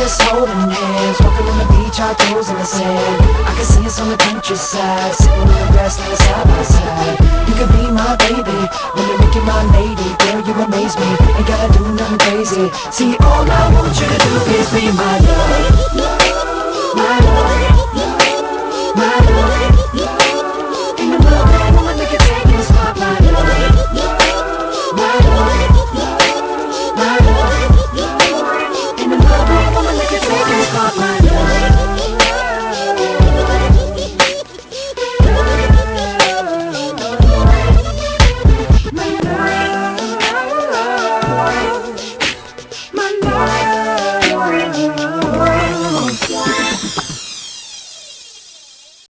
us holding hands, walking on the beach, our toes in the sand. I can see us on the countryside, sitting in the grassland side by side. You could be my baby, let me make you my lady. Girl, you amaze me, ain't gotta do nothing crazy. See, all I want you to do is be my love.